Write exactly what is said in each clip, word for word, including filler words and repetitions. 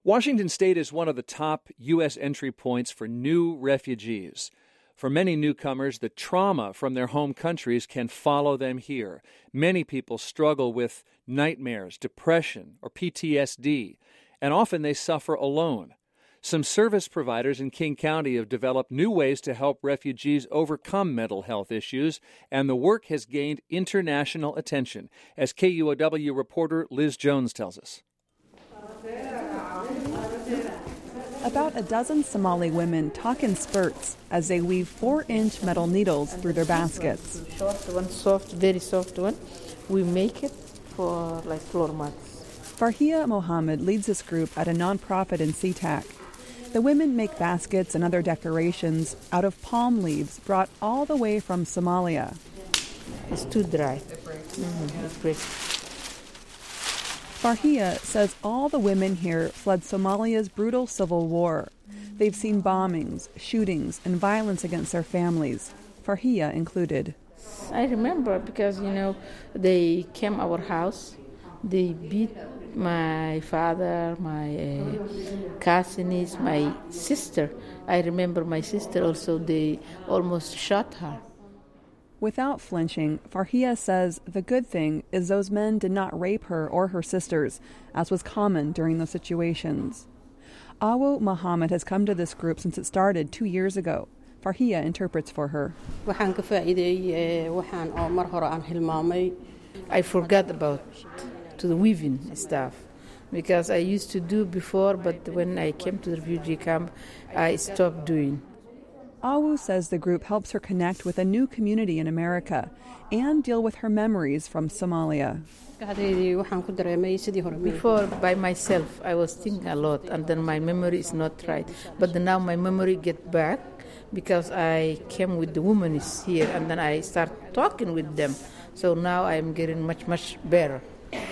Washington State is one of the top U S entry points for new refugees. For many newcomers, the trauma from their home countries can follow them here. Many people struggle with nightmares, depression, or P T S D, and often they suffer alone. Some service providers in King County have developed new ways to help refugees overcome mental health issues, and the work has gained international attention, as K U O W reporter Liz Jones tells us. About a dozen Somali women talk in spurts as they weave four-inch metal needles through their baskets. Short one, soft, very soft one. We make it for like floor mats. Farhia Mohammed leads this group at a nonprofit in SeaTac. The women make baskets and other decorations out of palm leaves brought all the way from Somalia. It's too dry. Mm-hmm. It's great. Farhia says all the women here fled Somalia's brutal civil war. They've seen bombings, shootings, and violence against their families, Farhia included. I remember because, you know, they came our house. They beat my father, my uh, cousins, my sister. I remember my sister also, they almost shot her. Without flinching, Farhia says the good thing is those men did not rape her or her sisters, as was common during those situations. Awu Muhammad has come to this group since it started two years ago. Farhia interprets for her. I forgot about to the weaving stuff because I used to do before, but when I came to the refugee camp, I stopped doing. Awu says the group helps her connect with a new community in America and deal with her memories from Somalia. Before, by myself, I was thinking a lot, and then my memory is not right. But now my memory get back because I came with the women here, and then I start talking with them. So now I'm getting much, much better.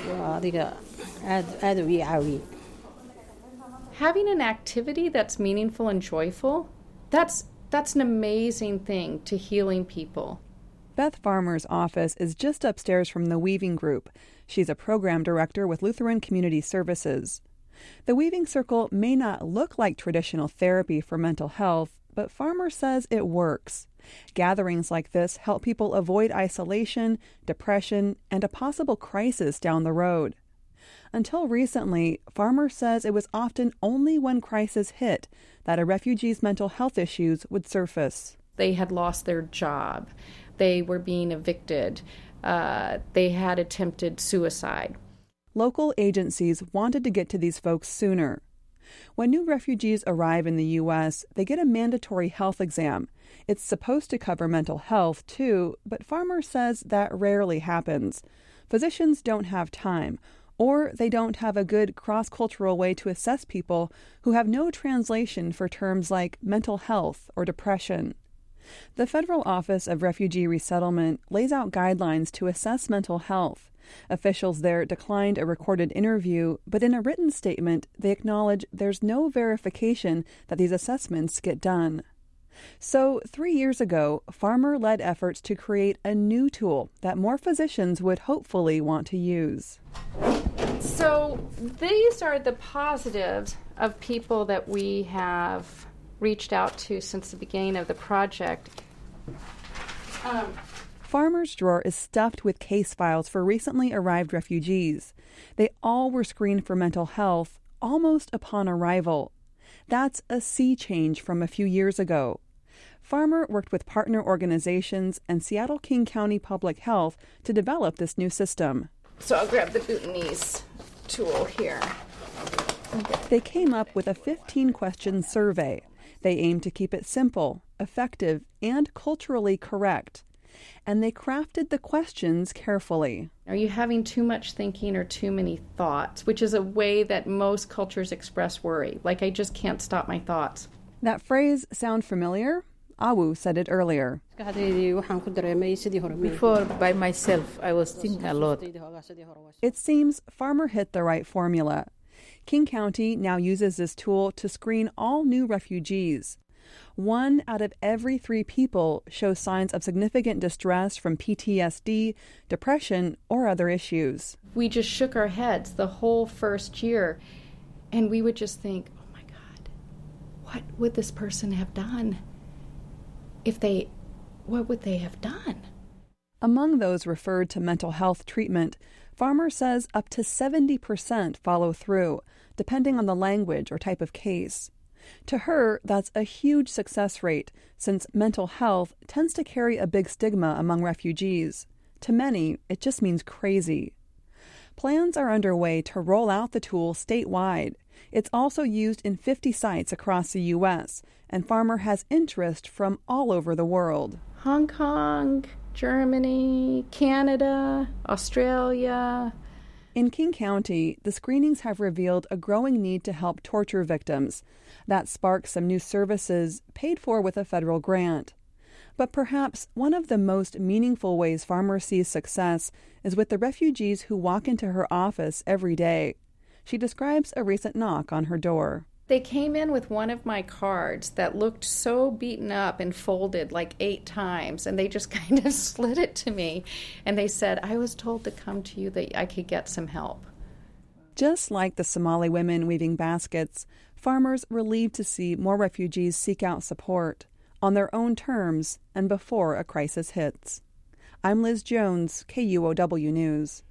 Having an activity that's meaningful and joyful, that's That's an amazing thing to healing people. Beth Farmer's office is just upstairs from the Weaving Group. She's a program director with Lutheran Community Services. The Weaving Circle may not look like traditional therapy for mental health, but Farmer says it works. Gatherings like this help people avoid isolation, depression, and a possible crisis down the road. Until recently, Farmer says it was often only when crisis hit that a refugee's mental health issues would surface. They had lost their job. They were being evicted. Uh, they had attempted suicide. Local agencies wanted to get to these folks sooner. When new refugees arrive in the U S, they get a mandatory health exam. It's supposed to cover mental health, too, but Farmer says that rarely happens. Physicians don't have time, or they don't have a good cross-cultural way to assess people who have no translation for terms like mental health or depression. The Federal Office of Refugee Resettlement lays out guidelines to assess mental health. Officials there declined a recorded interview, but in a written statement, they acknowledge there's no verification that these assessments get done. So, three years ago, Farmer led efforts to create a new tool that more physicians would hopefully want to use. So, these are the positives of people that we have reached out to since the beginning of the project. Um, Farmer's drawer is stuffed with case files for recently arrived refugees. They all were screened for mental health almost upon arrival. That's a sea change from a few years ago. Farmer worked with partner organizations and Seattle King County Public Health to develop this new system. So I'll grab the Bhutanese tool here. They came up with a fifteen-question survey. They aimed to keep it simple, effective, and culturally correct. And they crafted the questions carefully. Are you having too much thinking or too many thoughts? Which is a way that most cultures express worry. Like, I just can't stop my thoughts. That phrase sound familiar? Awu said it earlier. Before, by myself, I was thinking a lot. It seems Farmer hit the right formula. King County now uses this tool to screen all new refugees. One out of every three people shows signs of significant distress from P T S D, depression, or other issues. We just shook our heads the whole first year. And we would just think, oh my God, what would this person have done? If they, what would they have done? Among those referred to mental health treatment, Farmer says up to seventy percent follow through, depending on the language or type of case. To her, that's a huge success rate, since mental health tends to carry a big stigma among refugees. To many, it just means crazy. Plans are underway to roll out the tool statewide. It's also used in fifty sites across the U S, and Farmer has interest from all over the world. Hong Kong, Germany, Canada, Australia. In King County, the screenings have revealed a growing need to help torture victims. That sparked some new services paid for with a federal grant. But perhaps one of the most meaningful ways Farmer sees success is with the refugees who walk into her office every day. She describes a recent knock on her door. They came in with one of my cards that looked so beaten up and folded like eight times, and they just kind of slid it to me. And they said, I was told to come to you that I could get some help. Just like the Somali women weaving baskets, Farmer's relieved to see more refugees seek out support on their own terms and before a crisis hits. I'm Liz Jones, K U O W News.